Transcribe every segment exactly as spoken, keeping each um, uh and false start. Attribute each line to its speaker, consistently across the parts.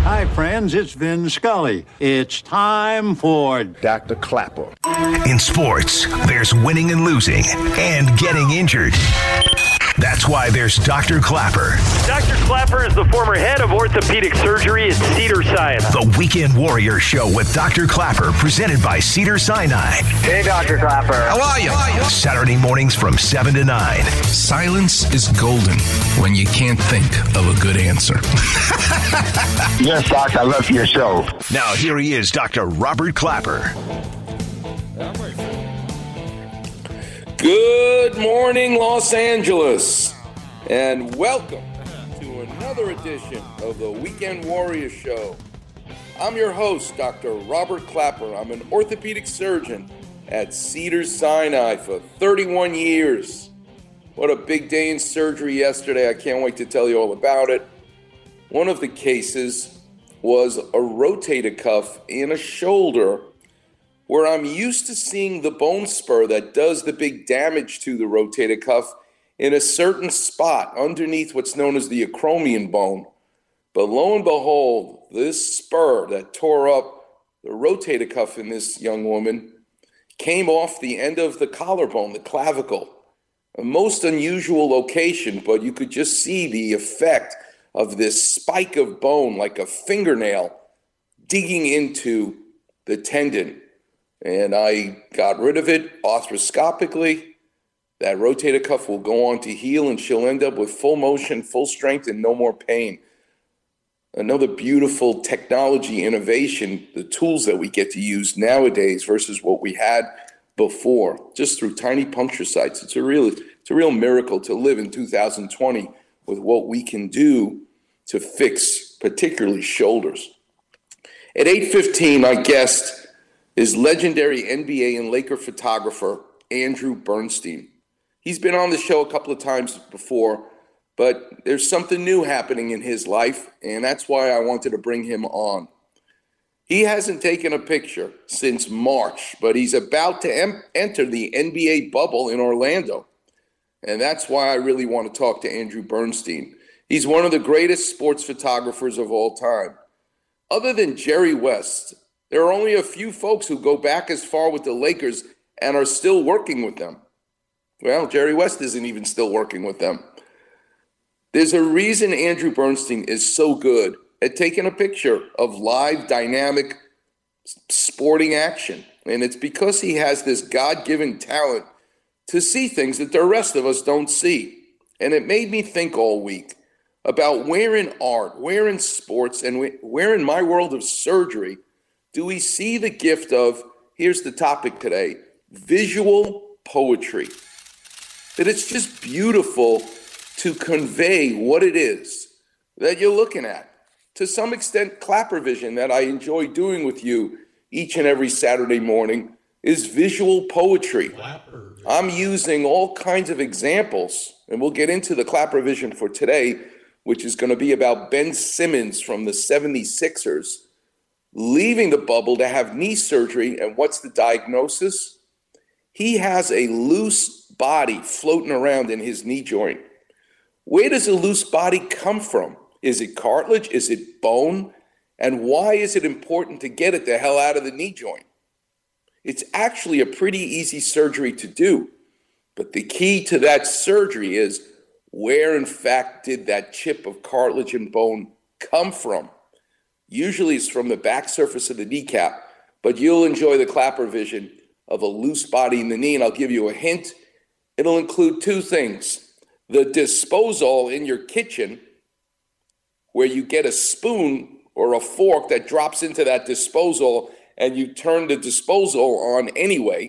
Speaker 1: Hi, friends. It's Vin Scully. It's time for
Speaker 2: Doctor Clapper.
Speaker 3: In sports, there's winning and losing and getting injured. That's why there's Doctor Clapper.
Speaker 4: Doctor Clapper is the former head of orthopedic surgery at Cedars-Sinai.
Speaker 3: The Weekend Warrior Show with Doctor Clapper, presented by Cedars-Sinai.
Speaker 5: Hey, Doctor Clapper.
Speaker 3: How are you? Saturday mornings from seven to nine.
Speaker 6: Silence is golden when you can't think of a good answer.
Speaker 5: Yes, Doc, I love your show.
Speaker 3: Now, here he is, Doctor Robert Clapper.
Speaker 7: Good morning, Los Angeles, and welcome to another edition of the Weekend Warrior Show. I'm your host, Doctor Robert Clapper. I'm an orthopedic surgeon at Cedars-Sinai for thirty-one years. What a big day in surgery yesterday. I can't wait to tell you all about it. One of the cases was a rotator cuff in a shoulder where I'm used to seeing the bone spur that does the big damage to the rotator cuff in a certain spot underneath what's known as the acromion bone. But lo and behold, this spur that tore up the rotator cuff in this young woman came off the end of the collarbone, the clavicle. A most unusual location, but you could just see the effect of this spike of bone like a fingernail digging into the tendon. And I got rid of it arthroscopically. That rotator cuff will go on to heal, and she'll end up with full motion, full strength, and no more pain. Another beautiful technology innovation, the tools that we get to use nowadays versus what we had before, just through tiny puncture sites. It's a real, it's a real miracle to live in two thousand twenty with what we can do to fix particularly shoulders. At eight fifteen, my guest is legendary N B A and Laker photographer Andrew Bernstein. He's been on the show a couple of times before, but there's something new happening in his life, and that's why I wanted to bring him on. He hasn't taken a picture since March, but he's about to em- enter the N B A bubble in Orlando, and that's why I really want to talk to Andrew Bernstein. He's one of the greatest sports photographers of all time. Other than Jerry West, there are only a few folks who go back as far with the Lakers and are still working with them. Well, Jerry West isn't even still working with them. There's a reason Andrew Bernstein is so good at taking a picture of live, dynamic, sporting action. And it's because he has this God-given talent to see things that the rest of us don't see. And it made me think all week about where in art, where in sports, and where in my world of surgery do we see the gift of, here's the topic today, visual poetry. That it's just beautiful to convey what it is that you're looking at. To some extent, Clapper Vision that I enjoy doing with you each and every Saturday morning is visual poetry. I'm using all kinds of examples, and we'll get into the Clapper Vision for today, which is going to be about Ben Simmons from the seventy-sixers leaving the bubble to have knee surgery. And what's the diagnosis? He has a loose body floating around in his knee joint. Where does a loose body come from? Is it cartilage? Is it bone? And why is it important to get it the hell out of the knee joint? It's actually a pretty easy surgery to do. But the key to that surgery is where, in fact, did that chip of cartilage and bone come from? Usually it's from the back surface of the kneecap, but you'll enjoy the Clapper Vision of a loose body in the knee, and I'll give you a hint. It'll include two things. The disposal in your kitchen, where you get a spoon or a fork that drops into that disposal, and you turn the disposal on anyway.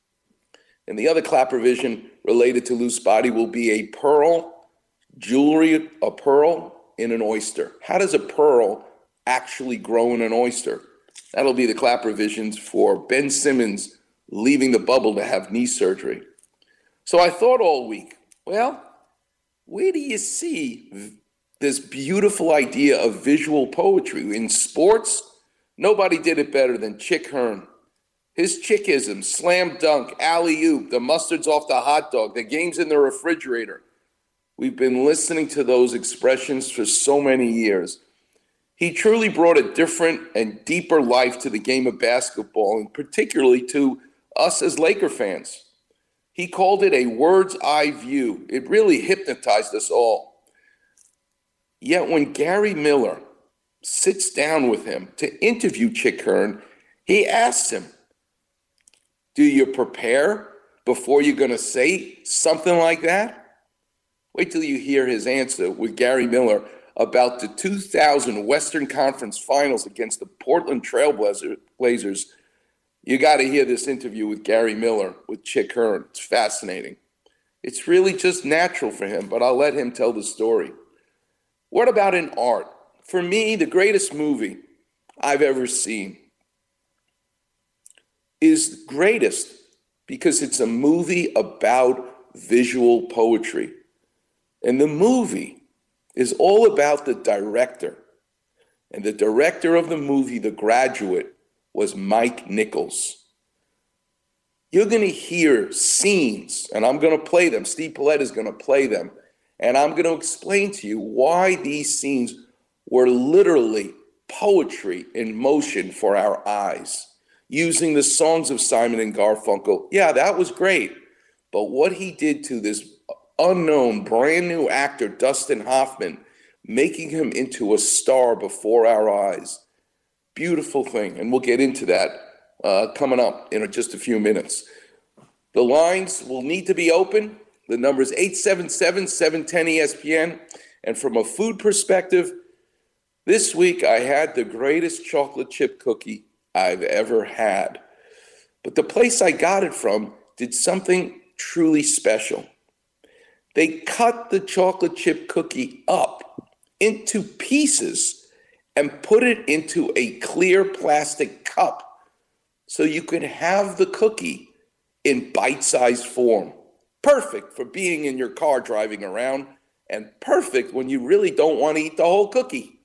Speaker 7: And the other Clapper Vision related to loose body will be a pearl, jewelry, a pearl in an oyster. How does a pearl actually grow in an oyster? That'll be the Clapper Visions for Ben Simmons leaving the bubble to have knee surgery. So I thought all week, well, where do you see this beautiful idea of visual poetry? In sports, nobody did it better than Chick Hearn. His chickism, slam dunk, alley-oop, the mustard's off the hot dog, the game's in the refrigerator. We've been listening to those expressions for so many years. He truly brought a different and deeper life to the game of basketball, and particularly to us as Laker fans. He called it a bird's eye view. It really hypnotized us all. Yet when Gary Miller sits down with him to interview Chick Hearn, he asks him, do you prepare before you're going to say something like that? Wait till you hear his answer with Gary Miller about the two thousand Western Conference Finals against the Portland Trail Blazers. You got to hear this interview with Gary Miller with Chick Hearn. It's fascinating. It's really just natural for him, but I'll let him tell the story. What about in art? For me, the greatest movie I've ever seen is greatest because it's a movie about visual poetry. And the movie is all about the director. And the director of the movie, The Graduate, was Mike Nichols. You're going to hear scenes, and I'm going to play them. Steve Paulette is going to play them. And I'm going to explain to you why these scenes were literally poetry in motion for our eyes. Using the songs of Simon and Garfunkel, yeah, that was great. But what he did to this unknown, brand new actor, Dustin Hoffman, making him into a star before our eyes. Beautiful thing, and we'll get into that uh, coming up in just a few minutes. The lines will need to be open. The number is eight seven seven, seven one zero, E S P N. And from a food perspective, this week I had the greatest chocolate chip cookie I've ever had. But the place I got it from did something truly special. They cut the chocolate chip cookie up into pieces and put it into a clear plastic cup so you could have the cookie in bite-sized form. Perfect for being in your car driving around, and perfect when you really don't want to eat the whole cookie.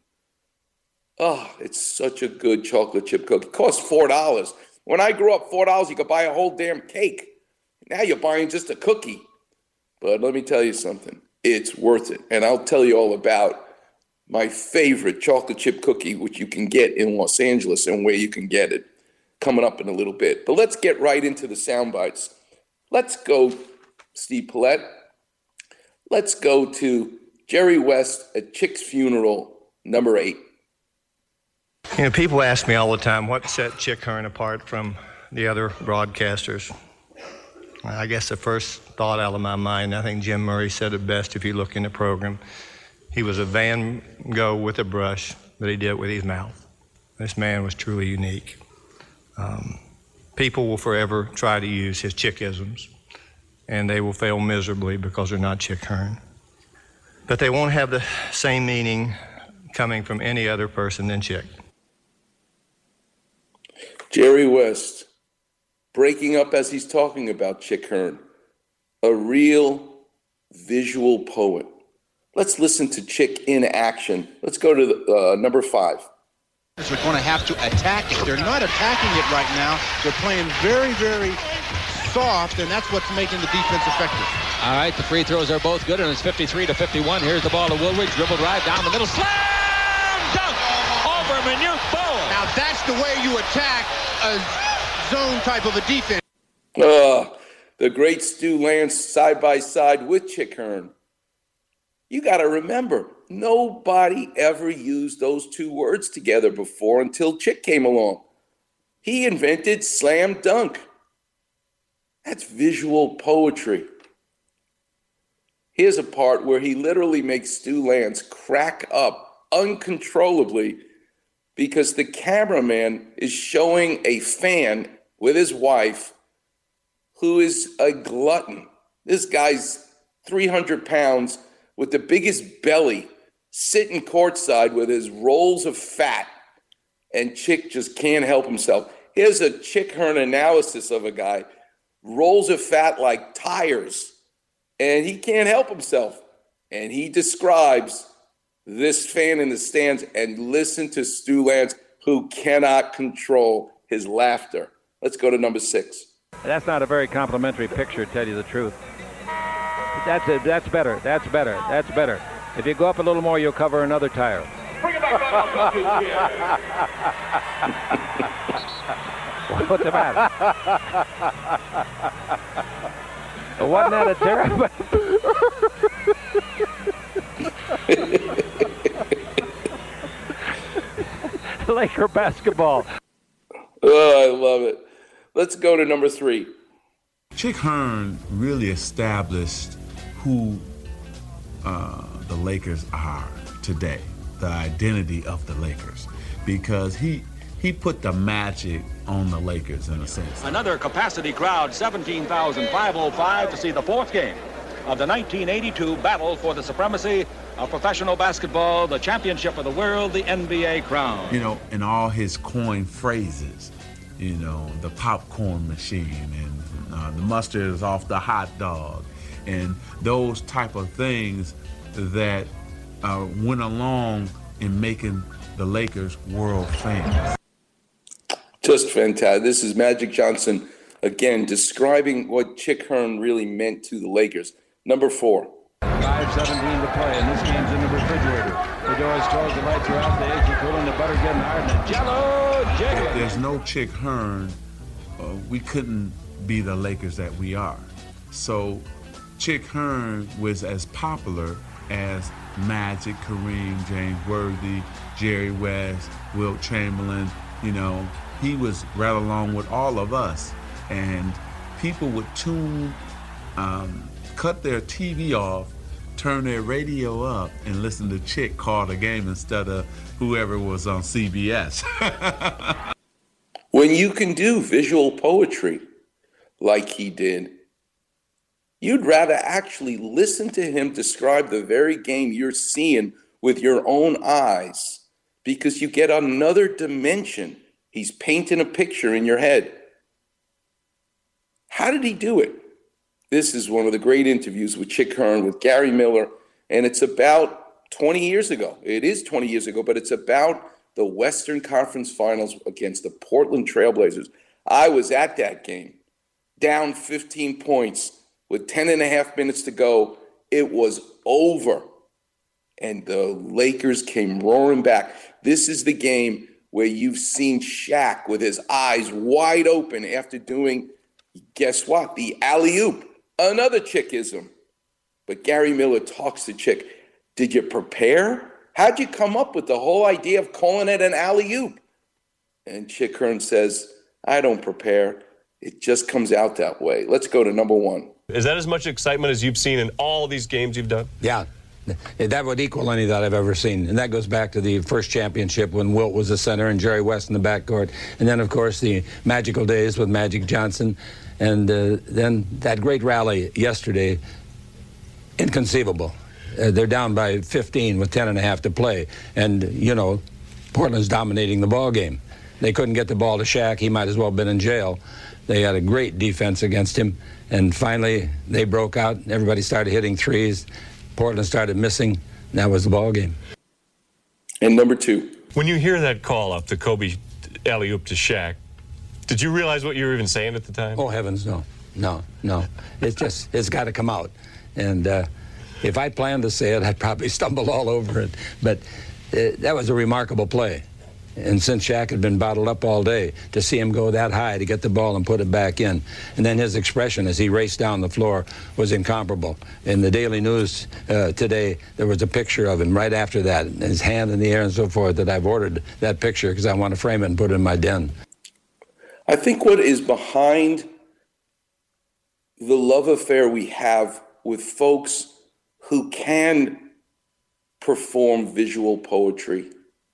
Speaker 7: Oh, it's such a good chocolate chip cookie. It costs four dollars. When I grew up, four dollars, you could buy a whole damn cake. Now you're buying just a cookie. But let me tell you something. It's worth it. And I'll tell you all about my favorite chocolate chip cookie, which you can get in Los Angeles and where you can get it, coming up in a little bit. But let's get right into the sound bites. Let's go, Steve Paulette. Let's go to Jerry West at Chick's funeral, number eight.
Speaker 2: You know, people ask me all the time what set Chick Hearn apart from the other broadcasters. I guess the first thought out of my mind, I think Jim Murray said it best if you look in the program. He was a Van Gogh with a brush, but he did it with his mouth. This man was truly unique. Um, people will forever try to use his Chickisms, and they will fail miserably because they're not Chick Hearn. But they won't have the same meaning coming from any other person than Chick.
Speaker 7: Jerry West, breaking up as he's talking about Chick Hearn, a real visual poet. Let's listen to Chick in action. Let's go to the, uh, number five.
Speaker 8: They're going to have to attack it. They're not attacking it right now. They're playing very, very soft, and that's what's making the defense effective.
Speaker 9: All right, the free throws are both good, and it's fifty-three to fifty-one. Here's the ball to Woolridge, dribble drive down the middle, slam dunk over Manute Bol.
Speaker 8: Now that's the way you attack a zone type of a defense.
Speaker 7: Uh, the great Stu Lance side by side with Chick Hearn. You got to remember, nobody ever used those two words together before until Chick came along. He invented slam dunk. That's visual poetry. Here's a part where he literally makes Stu Lance crack up uncontrollably because the cameraman is showing a fan with his wife who is a glutton. This guy's three hundred pounds with the biggest belly, sitting courtside with his rolls of fat, and Chick just can't help himself. Here's a Chick Hearn analysis of a guy, rolls of fat like tires, and he can't help himself. And he describes this fan in the stands, and listen to Stu Lance, who cannot control his laughter. Let's go to number six.
Speaker 10: That's not a very complimentary picture, to tell you the truth. That's it. That's better. That's better. That's better. If you go up a little more, you'll cover another tire. What's the matter? Wasn't that a terrible? Laker basketball.
Speaker 7: Oh, I love it. Let's go to number three.
Speaker 11: Chick Hearn really established who uh, the Lakers are today, the identity of the Lakers, because he he put the magic on the Lakers in a sense.
Speaker 9: Another capacity crowd, seventeen thousand five hundred five to see the fourth game of the nineteen eighty-two battle for the supremacy of professional basketball, the championship of the world, the N B A crown.
Speaker 11: You know, and all his coined phrases, you know, the popcorn machine and uh, the mustard is off the hot dog, and those type of things that uh, went along in making the Lakers world famous.
Speaker 7: Just fantastic. This is Magic Johnson, again, describing what Chick Hearn really meant to the Lakers. Number four.
Speaker 10: five seventeen to play, and this game's in the refrigerator. The door is closed, the lights are off, the eggs are cooling, the butter's getting hard, and the jello jiggling.
Speaker 11: If there's no Chick Hearn, uh, we couldn't be the Lakers that we are. So Chick Hearn was as popular as Magic, Kareem, James Worthy, Jerry West, Wilt Chamberlain. You know, he was right along with all of us. And people would tune, um, cut their T V off, turn their radio up, and listen to Chick call the game instead of whoever was on C B S.
Speaker 7: When you can do visual poetry like he did, you'd rather actually listen to him describe the very game you're seeing with your own eyes, because you get another dimension. He's painting a picture in your head. How did he do it? This is one of the great interviews with Chick Hearn, with Gary Miller, and it's about twenty years ago. It is twenty years ago, but it's about the Western Conference Finals against the Portland Trailblazers. I was at that game, down fifteen points with ten and a half minutes to go. It was over, and the Lakers came roaring back. This is the game where you've seen Shaq with his eyes wide open after doing, guess what, the alley-oop. Another Chickism. But Gary Miller talks to Chick. Did you prepare? How'd you come up with the whole idea of calling it an alley-oop? And Chick Hearn says, I don't prepare. It just comes out that way. Let's go to number one.
Speaker 12: Is that as much excitement as you've seen in all these games you've done?
Speaker 13: Yeah. That would equal any that I've ever seen. And that goes back to the first championship when Wilt was the center and Jerry West in the backcourt. And then, of course, the magical days with Magic Johnson. And uh, then that great rally yesterday, inconceivable. Uh, they're down by fifteen with ten and a half to play. And, you know, Portland's dominating the ball game. They couldn't get the ball to Shaq. He might as well have been in jail. They had a great defense against him. And finally, they broke out. Everybody started hitting threes. Portland started missing. And that was the ball game.
Speaker 7: And number two.
Speaker 12: When you hear that call up, the Kobe alley-oop to Shaq, did you realize what you were even saying at the time?
Speaker 13: Oh, heavens, no. No, no. It's just, it's got to come out. And uh, if I planned to say it, I'd probably stumble all over it. But uh, that was a remarkable play. And since Shaq had been bottled up all day, to see him go that high to get the ball and put it back in. And then his expression as he raced down the floor was incomparable. In the Daily News uh, today, there was a picture of him right after that, his hand in the air and so forth, that I've ordered that picture because I want to frame it and put it in my den.
Speaker 7: I think what is behind the love affair we have with folks who can perform visual poetry.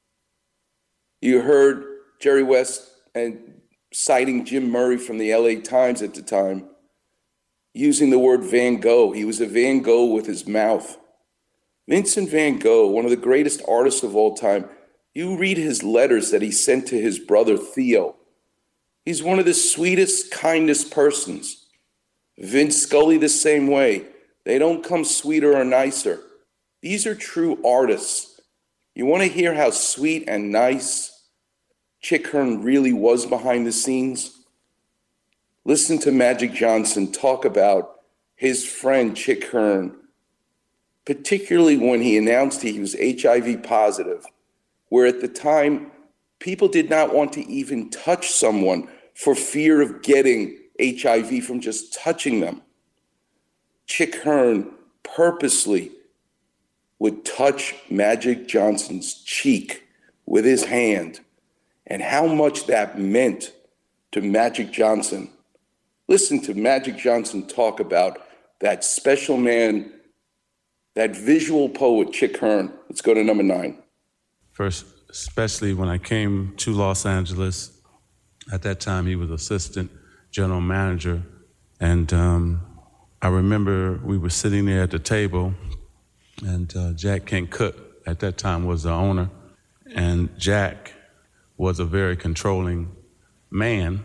Speaker 7: You heard Jerry West and citing Jim Murray from the L A Times at the time, using the word Van Gogh. He was a Van Gogh with his mouth. Vincent Van Gogh, one of the greatest artists of all time. You read his letters that he sent to his brother Theo. He's one of the sweetest, kindest persons. Vince Scully the same way. They don't come sweeter or nicer. These are true artists. You want to hear how sweet and nice Chick Hearn really was behind the scenes? Listen to Magic Johnson talk about his friend Chick Hearn, particularly when he announced he was H I V positive where at the time, people did not want to even touch someone for fear of getting H I V from just touching them. Chick Hearn purposely would touch Magic Johnson's cheek with his hand, and how much that meant to Magic Johnson. Listen to Magic Johnson talk about that special man, that visual poet, Chick Hearn. Let's go to number nine.
Speaker 11: First, especially when I came to Los Angeles, at that time he was assistant general manager, and um, I remember we were sitting there at the table, and uh, Jack Kent Cooke at that time was the owner, and Jack was a very controlling man.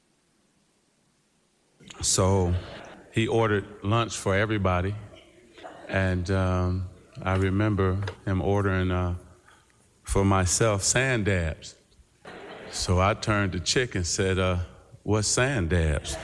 Speaker 11: So he ordered lunch for everybody, and um, I remember him ordering uh, for myself sand dabs. So I turned to Chick and said, uh, what's sand dabs?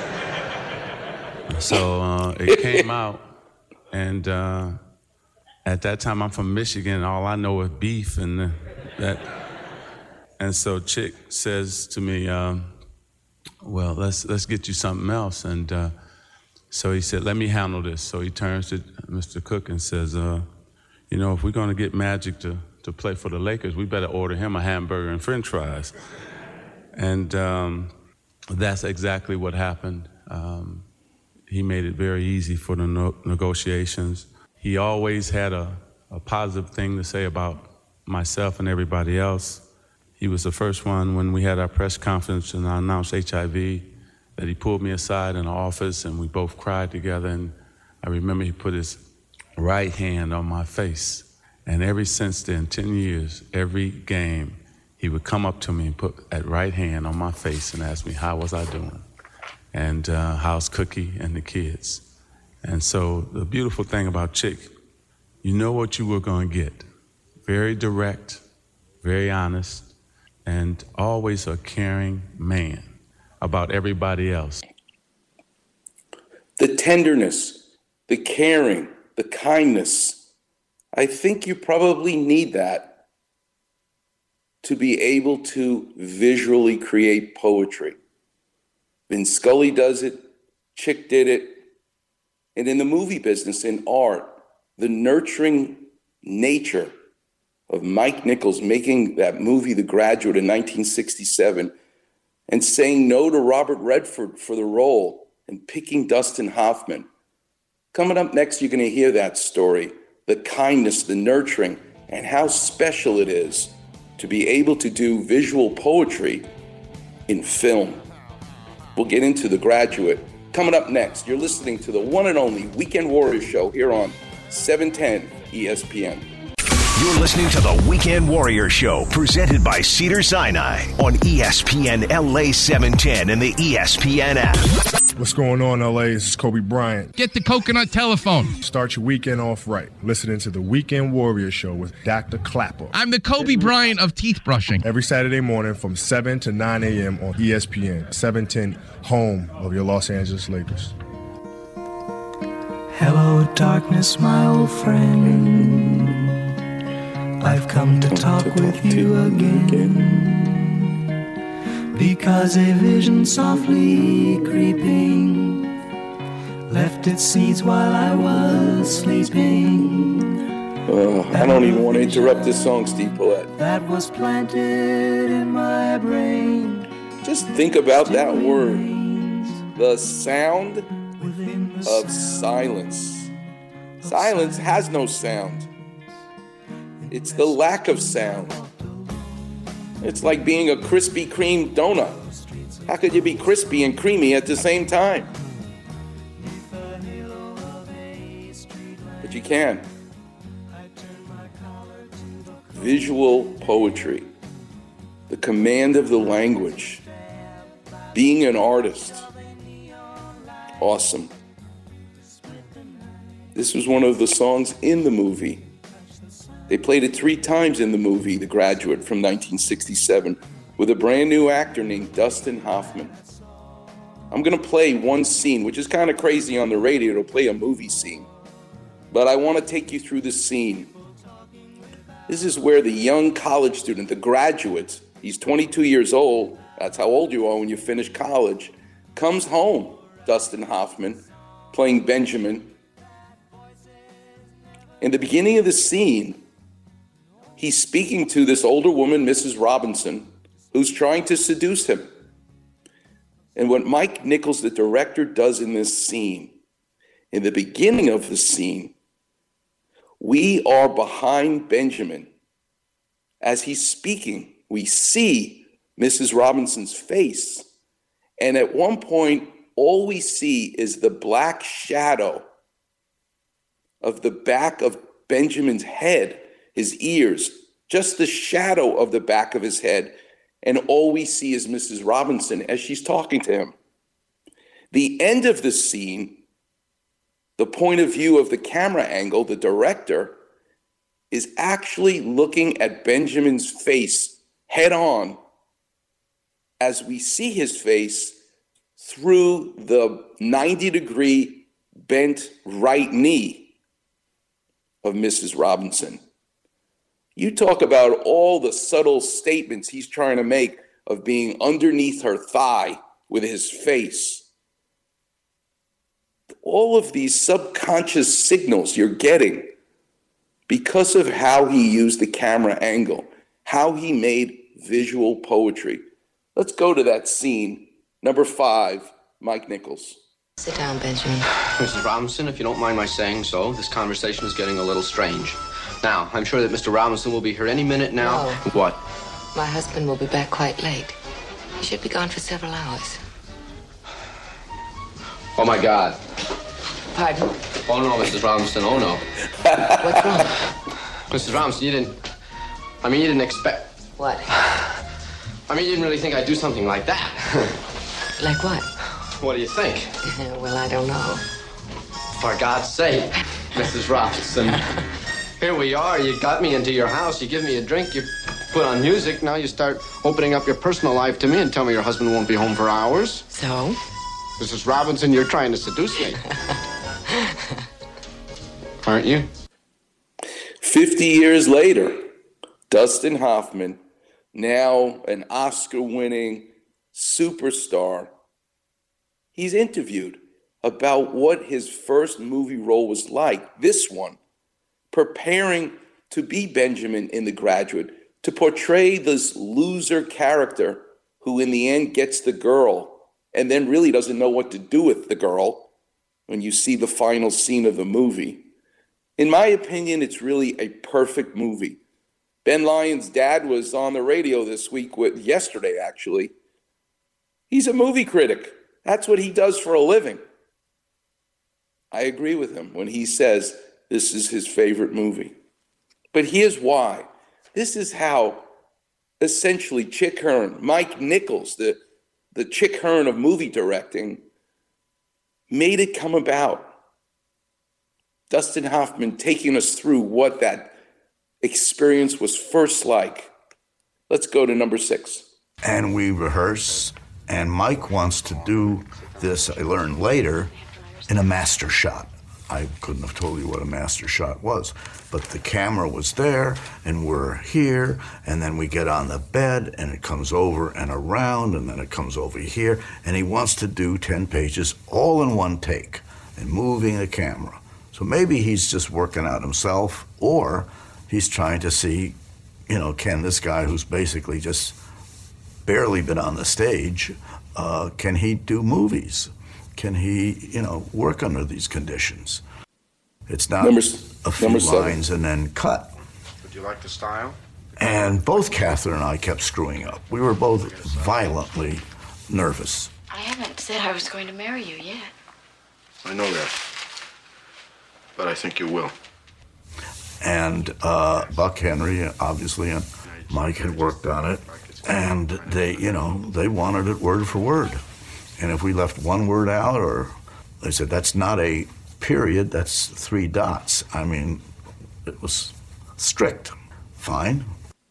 Speaker 11: So uh, it came out, and uh, at that time I'm from Michigan, all I know is beef and uh, that. And so Chick says to me, um, well, let's let's get you something else. And uh, so he said, let me handle this. So he turns to Mister Cooke and says, uh, you know, if we're going to get Magic to, to play for the Lakers, we better order him a hamburger and french fries. And um, that's exactly what happened. Um, he made it very easy for the no- negotiations. He always had a, a positive thing to say about myself and everybody else. He was the first one when we had our press conference and I announced H I V that he pulled me aside in the office and we both cried together. And I remember he put his right hand on my face. And ever since then, ten years, every game, he would come up to me and put that right hand on my face and ask me, how was I doing? And uh, how's Cookie and the kids? And so the beautiful thing about Chick, you know what you were going to get. Very direct, very honest, and always a caring man about everybody else.
Speaker 7: The tenderness, the caring, the kindness. I think you probably need that to be able to visually create poetry. Vince Scully does it, Chick did it. And in the movie business, in art, the nurturing nature of Mike Nichols making that movie, The Graduate, in nineteen sixty-seven, and saying no to Robert Redford for the role and picking Dustin Hoffman. Coming up next, you're going to hear that story, the kindness, the nurturing, and how special it is to be able to do visual poetry in film. We'll get into The Graduate. Coming up next, you're listening to the one and only Weekend Warriors Show here on seven ten E S P N.
Speaker 3: You're listening to the Weekend Warrior Show, presented by Cedars-Sinai on E S P N L A seven ten and the E S P N app.
Speaker 14: What's going on, L A? This is Kobe Bryant.
Speaker 15: Get the coconut telephone.
Speaker 14: Start your weekend off right. Listening to the Weekend Warrior Show with Doctor Clapper.
Speaker 15: I'm the Kobe Bryant of teeth brushing.
Speaker 14: Every Saturday morning from seven to nine a.m. on E S P N, seven ten, home of your Los Angeles Lakers.
Speaker 16: Hello, darkness, my old friend. I've come to talk with you again, because a vision softly creeping left its seeds while I was sleeping.
Speaker 7: Uh, I don't even want to interrupt this song, Steve Paulette.
Speaker 16: That was planted in my brain.
Speaker 7: Just think about that word. The sound of silence. Silence has no sound. It's the lack of sound. It's like being a Krispy Kreme donut. How could you be crispy and creamy at the same time? But you can. Visual poetry, the command of the language, being an artist. Awesome. This was one of the songs in the movie. They played it three times in the movie, The Graduate, from nineteen sixty-seven, with a brand new actor named Dustin Hoffman. I'm going to play one scene, which is kind of crazy on the radio to play a movie scene. But I want to take you through the scene. This is where the young college student, the graduate, he's twenty-two years old, that's how old you are when you finish college, comes home, Dustin Hoffman, playing Benjamin. In the beginning of the scene, he's speaking to this older woman, Missus Robinson, who's trying to seduce him. And what Mike Nichols, the director, does in this scene, in the beginning of the scene, we are behind Benjamin. As he's speaking, we see Missus Robinson's face. And at one point, all we see is the black shadow of the back of Benjamin's head, his ears, just the shadow of the back of his head. And all we see is Missus Robinson as she's talking to him. The end of the scene, the point of view of the camera angle, the director, is actually looking at Benjamin's face head on as we see his face through the ninety degree bent right knee of Missus Robinson. You talk about all the subtle statements he's trying to make of being underneath her thigh with his face. All of these subconscious signals you're getting because of how he used the camera angle, how he made visual poetry. Let's go to that scene. Number five, Mike Nichols.
Speaker 17: Sit down, Benjamin.
Speaker 18: Missus Robinson, if you don't mind my saying so, this conversation is getting a little strange. Now, I'm sure that Mister Robinson will be here any minute now.
Speaker 17: No.
Speaker 18: What?
Speaker 17: My husband will be back quite late. He should be gone for several hours.
Speaker 18: Oh, my God.
Speaker 17: Pardon?
Speaker 18: Oh, no, Missus Robinson, oh, no.
Speaker 17: What's wrong?
Speaker 18: Missus Robinson, you didn't... I mean, you didn't expect...
Speaker 17: What?
Speaker 18: I mean, you didn't really think I'd do something like that.
Speaker 17: Like what?
Speaker 18: What do you think?
Speaker 17: Well, I don't know.
Speaker 18: For God's sake, Missus Robinson. Here we are. You got me into your house. You give me a drink. You put on music. Now you start opening up your personal life to me and tell me your husband won't be home for hours.
Speaker 17: So?
Speaker 18: Missus Robinson, you're trying to seduce me. Aren't you?
Speaker 7: Fifty years later, Dustin Hoffman, now an Oscar-winning superstar, he's interviewed about what his first movie role was like, this one, preparing to be Benjamin in The Graduate, to portray this loser character who in the end gets the girl and then really doesn't know what to do with the girl when you see the final scene of the movie. In my opinion, it's really a perfect movie. Ben Lyons' dad was on the radio this week, with yesterday actually. He's a movie critic. That's what he does for a living. I agree with him when he says this is his favorite movie. But here's why. This is how essentially Chick Hearn, Mike Nichols, the, the Chick Hearn of movie directing, made it come about. Dustin Hoffman taking us through what that experience was first like. Let's go to number six.
Speaker 19: And we rehearse, and Mike wants to do this, I learned later, in a master shot. I couldn't have told you what a master shot was, but the camera was there, and we're here, and then we get on the bed, and it comes over and around, and then it comes over here, and he wants to do ten pages all in one take, and moving the camera. So maybe he's just working out himself, or he's trying to see, you know, can this guy who's basically just barely been on the stage, uh, can he do movies? Can he, you know, work under these conditions? It's not
Speaker 7: number,
Speaker 19: a few lines
Speaker 7: seven.
Speaker 19: and then cut.
Speaker 20: Would you like the style?
Speaker 19: And both Catherine and I kept screwing up. We were both violently nervous.
Speaker 17: I haven't said I was going to marry you yet.
Speaker 20: I know that. But I think you will.
Speaker 19: And uh, Buck Henry, obviously, and Mike had worked on it. And they, you know, they wanted it word for word. And if we left one word out, or they said, that's not a period, that's three dots. I mean, it was strict. Fine.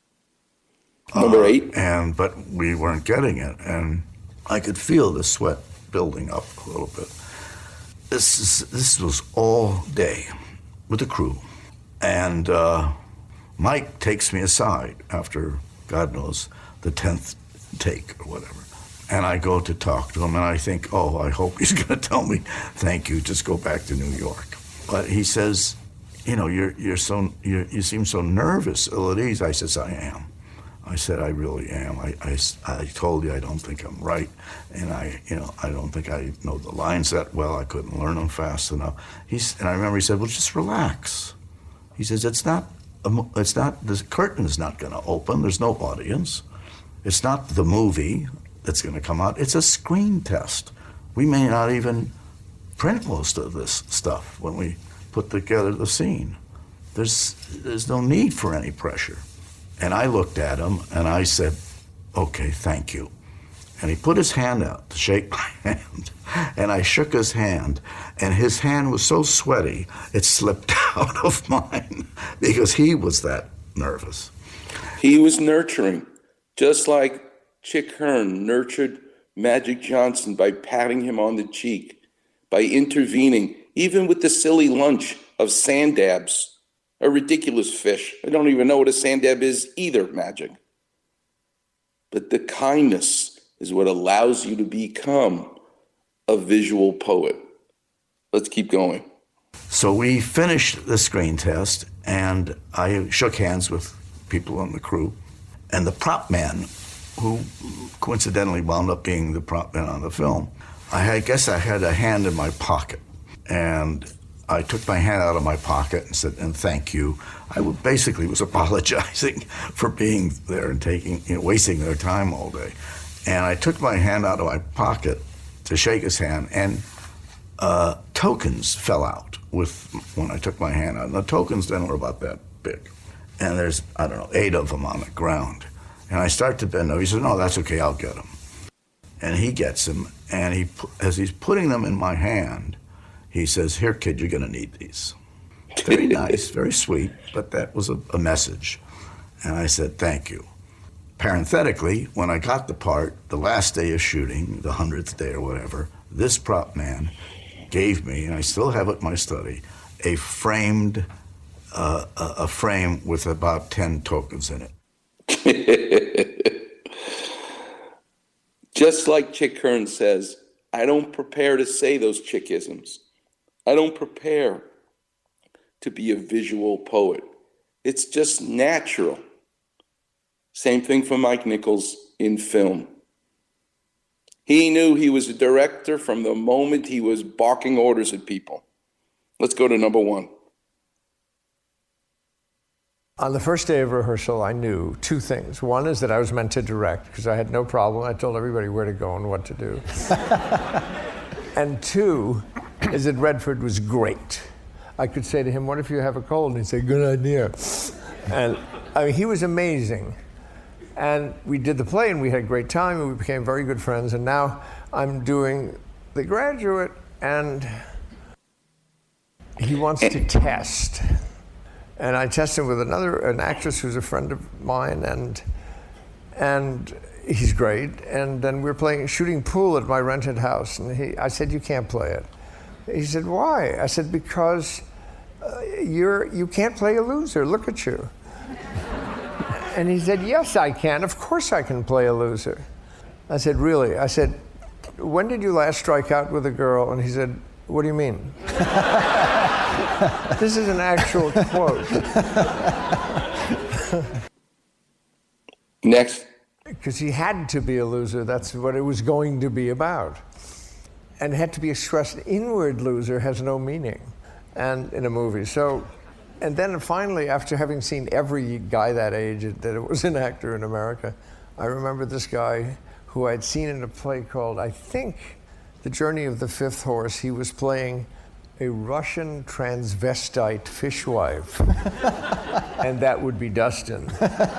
Speaker 7: Number
Speaker 19: uh,
Speaker 7: eight.
Speaker 19: And, but we weren't getting it. And I could feel the sweat building up a little bit. This is, this was all day with the crew. And uh, Mike takes me aside after, God knows, the tenth take or whatever. And I go to talk to him, and I think, oh, I hope he's going to tell me, thank you, just go back to New York. But he says, you know, you're you're so you're, you seem so nervous, ill at ease. I says, I am. I said, I really am. I, I, I told you I don't think I'm right, and I, you know, I don't think I know the lines that well. I couldn't learn them fast enough. He's, and I remember he said, well, just relax. He says, it's not, it's not, the curtain is not going to open. There's no audience. It's not the movie that's going to come out. It's a screen test. We may not even print most of this stuff when we put together the scene. There's, there's no need for any pressure. And I looked at him and I said, okay, thank you. And he put his hand out to shake my hand. And I shook his hand, and his hand was so sweaty, it slipped out of mine because he was that nervous.
Speaker 7: He was nurturing, just like Chick Hearn nurtured Magic Johnson by patting him on the cheek, by intervening, even with the silly lunch of sand dabs. A ridiculous fish. I don't even know what a sand dab is either, Magic. But the kindness is what allows you to become a visual poet. Let's keep going.
Speaker 19: So we finished the screen test, and I shook hands with people on the crew. And the prop man, who coincidentally wound up being the prop man on the film, I, had, I guess I had a hand in my pocket. And I took my hand out of my pocket and said, and thank you. I basically was apologizing for being there and taking, you know, wasting their time all day. And I took my hand out of my pocket to shake his hand, and uh, tokens fell out with when I took my hand out. And the tokens then were about that big. And there's, I don't know, eight of them on the ground. And I start to bend over. He said, no, that's okay, I'll get them. And he gets them, and he, as he's putting them in my hand, he says, here, kid, you're going to need these. Very nice, very sweet, but that was a, a message. And I said, thank you. Parenthetically, when I got the part, the last day of shooting, the hundredth day or whatever, this prop man gave me, and I still have it in my study, a framed, uh, a, a frame with about ten tokens in
Speaker 7: it. Just like Chick Hearn says, I don't prepare to say those chickisms. I don't prepare to be a visual poet. It's just natural. Same thing for Mike Nichols in film. He knew he was a director from the moment he was barking orders at people. Let's go to number one.
Speaker 21: On the first day of rehearsal, I knew two things. One is that I was meant to direct, because I had no problem. I told everybody where to go and what to do. And two is that Redford was great. I could say to him, what if you have a cold? And he'd say, good idea. And I mean, he was amazing. And we did the play, and we had a great time, and we became very good friends. And now I'm doing The Graduate, and he wants to test. And I tested him with another, an actress who's a friend of mine, and and he's great. And then we were playing, shooting pool at my rented house, and he, I said, you can't play it. He said, why? I said, because uh, you're you can't play a loser. Look at you. And he said, yes, I can. Of course I can play a loser. I said, really? I said, when did you last strike out with a girl? And he said, what do you mean? This is an actual quote.
Speaker 7: Next.
Speaker 21: Because he had to be a loser. That's what it was going to be about. And it had to be expressed. Inward loser has no meaning and in a movie. So, and then finally, after having seen every guy that age that was an actor in America, I remember this guy who I'd seen in a play called, I think, The Journey of the Fifth Horse. He was playing a Russian transvestite fishwife, and that would be Dustin.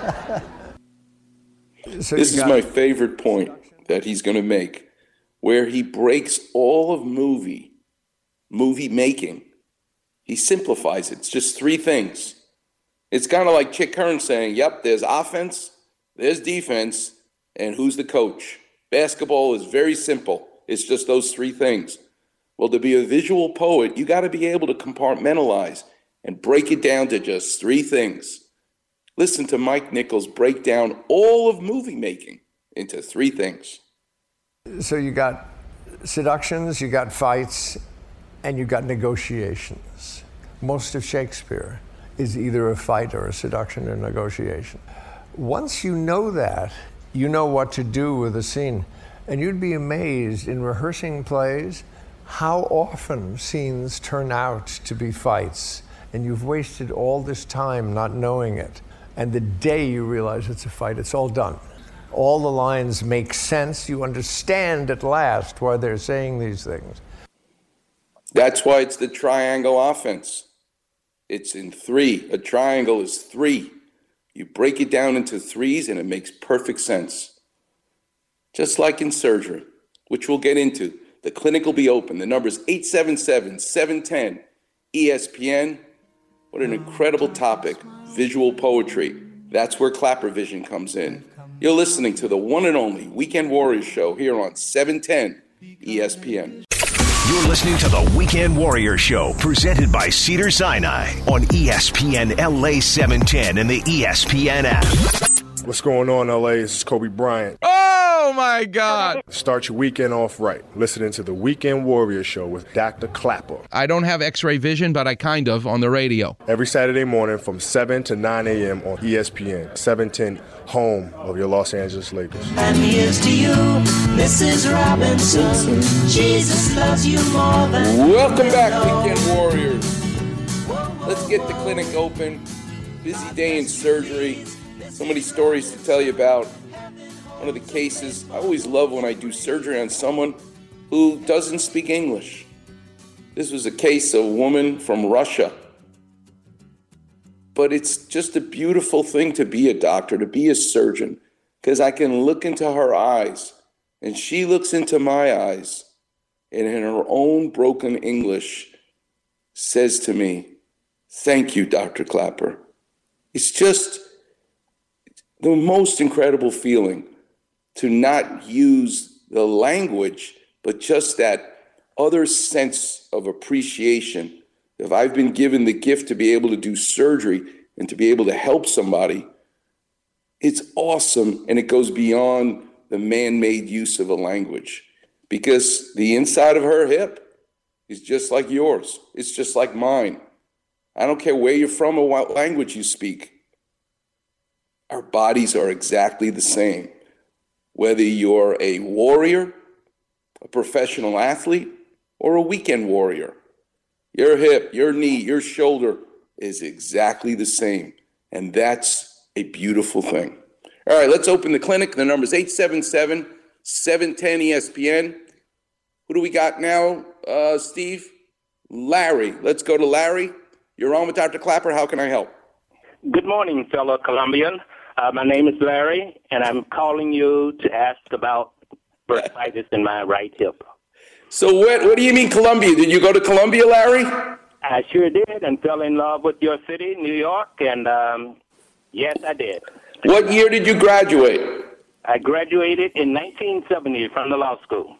Speaker 21: So
Speaker 7: this is
Speaker 21: got,
Speaker 7: my favorite point that he's going to make, where he breaks all of movie, movie making. He simplifies it. It's just three things. It's kind of like Chick Hearn saying, yep, there's offense, there's defense, and who's the coach? Basketball is very simple. It's just those three things. Well, to be a visual poet, you got to be able to compartmentalize and break it down to just three things. Listen to Mike Nichols break down all of movie making into three things.
Speaker 21: So you got seductions, you got fights, and you got negotiations. Most of Shakespeare is either a fight or a seduction or negotiation. Once you know that, you know what to do with a scene. And you'd be amazed in rehearsing plays how often scenes turn out to be fights. And you've wasted all this time not knowing it. And the day you realize it's a fight, it's all done. All the lines make sense. You understand at last why they're saying these things.
Speaker 7: That's why it's the triangle offense. It's in three. A triangle is three. You break it down into threes and it makes perfect sense. Just like in surgery, which we'll get into. The clinic will be open. The number is eight seven seven, seven one zero, E S P N. What an incredible topic. Visual poetry. That's where Clapper Vision comes in. You're listening to the one and only Weekend Warriors show here on seven ten E S P N.
Speaker 3: You're listening to the Weekend Warrior Show, presented by Cedars-Sinai on E S P N L A seven ten and the E S P N app.
Speaker 14: What's going on, L A? This is Kobe Bryant.
Speaker 15: Oh, my God.
Speaker 14: Start your weekend off right. Listening to the Weekend Warrior Show with Doctor Clapper.
Speaker 15: I don't have x-ray vision, but I kind of on the radio.
Speaker 14: Every Saturday morning from seven to nine a.m. on E S P N, seven ten, home of your Los Angeles Lakers.
Speaker 16: And here's to you, Missus Robinson. Jesus loves you more than
Speaker 7: Welcome back, Weekend Warriors. Let's get the clinic open. Busy day in surgery. So many stories to tell you about. One of the cases, I always love when I do surgery on someone who doesn't speak English. This was a case of a woman from Russia. But it's just a beautiful thing to be a doctor, to be a surgeon, because I can look into her eyes, and she looks into my eyes, and in her own broken English says to me, "Thank you, Doctor Clapper." It's just the most incredible feeling to not use the language, but just that other sense of appreciation. If I've been given the gift to be able to do surgery and to be able to help somebody, it's awesome, and it goes beyond the man-made use of a language, because the inside of her hip is just like yours. It's just like mine. I don't care where you're from or what language you speak. Our bodies are exactly the same. Whether you're a warrior, a professional athlete, or a weekend warrior, your hip, your knee, your shoulder is exactly the same. And that's a beautiful thing. All right, let's open the clinic. The number is eight seven seven, seven one zero, E S P N. Who do we got now, uh, Steve? Larry. Let's go to Larry. You're on with Doctor Clapper. How can I help?
Speaker 1: Good morning, fellow Colombian. Uh, my name is Larry, and I'm calling you to ask about bursitis in my right hip.
Speaker 7: So what, what do you mean Columbia? Did you go to Columbia, Larry?
Speaker 1: I sure did, and fell in love with your city, New York, and um, yes, I did.
Speaker 7: What year did you graduate?
Speaker 1: I graduated in nineteen seventy from the law school.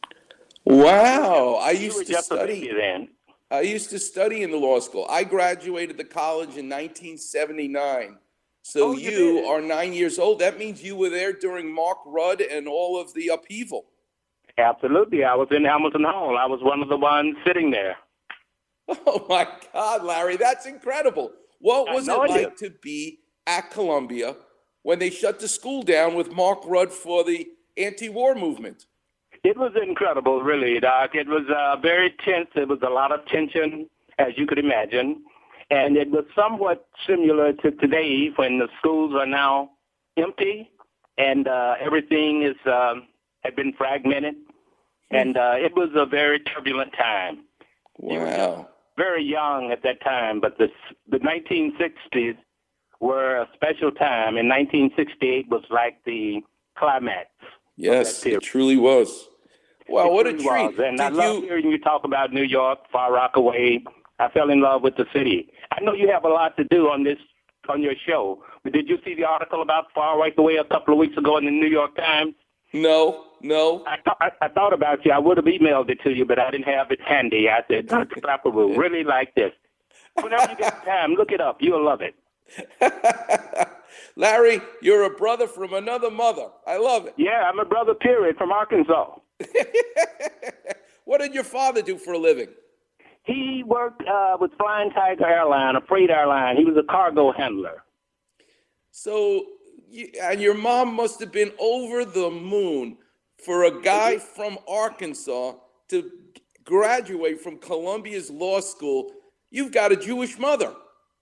Speaker 7: Wow, I
Speaker 1: You
Speaker 7: used
Speaker 1: were
Speaker 7: to
Speaker 1: just a
Speaker 7: study.
Speaker 1: baby then.
Speaker 7: I used to study in the law school. I graduated the college in nineteen seventy-nine. So
Speaker 1: Oh, you
Speaker 7: you
Speaker 1: did?
Speaker 7: are nine years old. That means you were there during Mark Rudd and all of the upheaval.
Speaker 1: Absolutely. I was in Hamilton Hall. I was one of the ones sitting there.
Speaker 7: Oh my God, Larry, that's incredible. What
Speaker 1: I
Speaker 7: was it
Speaker 1: know it
Speaker 7: like to be at Columbia when they shut the school down with Mark Rudd for the anti-war movement?
Speaker 1: It was incredible, really, Doc. It was uh, very tense. It was a lot of tension, as you could imagine. And it was somewhat similar to today when the schools are now empty and uh, everything is um, had been fragmented. And uh, it was a very turbulent time.
Speaker 7: Wow.
Speaker 1: Very young at that time, but the, the nineteen sixties were a special time, and nineteen sixty-eight was like the climax.
Speaker 7: Yes, it truly was. Wow,
Speaker 1: It
Speaker 7: what a
Speaker 1: truly
Speaker 7: treat.
Speaker 1: was. And I
Speaker 7: Did
Speaker 1: love
Speaker 7: you-
Speaker 1: hearing you talk about New York, Far Rockaway. I fell in love with the city. I know you have a lot to do on this on your show. But did you see the article about Far Rockaway a couple of weeks ago in the New York Times?
Speaker 7: No, no.
Speaker 1: I, th- I, I thought about you. I would have emailed it to you, but I didn't have it handy. I said, Doctor Clapper will really like this. Whenever you get time, look it up. You'll love it.
Speaker 7: Larry, you're a brother from another mother. I love it.
Speaker 1: Yeah, I'm a brother, period, from Arkansas.
Speaker 7: What did your father do for a living?
Speaker 1: He worked uh, with Flying Tiger Airline, a freight airline. He was a cargo handler.
Speaker 7: So, you, and your mom must have been over the moon for a guy from Arkansas to graduate from Columbia's law school. You've got a Jewish mother.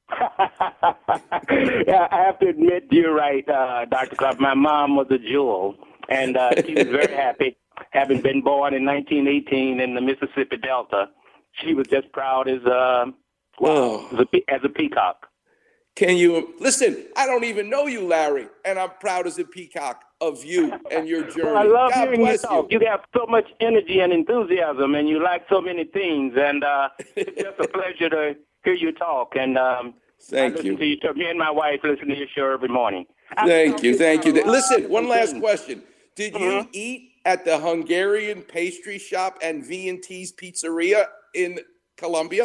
Speaker 1: Yeah, I have to admit, you're right, uh, Doctor Clark. My mom was a jewel, and uh, she was very happy, having been born in nineteen eighteen in the Mississippi Delta. She was just proud as, uh, well,
Speaker 7: Oh.
Speaker 1: as, a, as a peacock.
Speaker 7: Can you listen? I don't even know you, Larry, and I'm proud as a peacock of you and your journey.
Speaker 1: Well, I love
Speaker 7: God
Speaker 1: hearing you
Speaker 7: bless
Speaker 1: talk. You. you have so much energy and enthusiasm, and you like so many things, and uh, it's just a pleasure to hear you talk. And um,
Speaker 7: Thank
Speaker 1: I listen
Speaker 7: you.
Speaker 1: To you. To, me and my wife listen to your show every morning.
Speaker 7: Thank you, thank you.
Speaker 1: a lot
Speaker 7: Listen,
Speaker 1: of
Speaker 7: one last
Speaker 1: things.
Speaker 7: question. Did you
Speaker 1: Mhm.
Speaker 7: eat at the Hungarian pastry shop and V and T's Pizzeria in Columbia?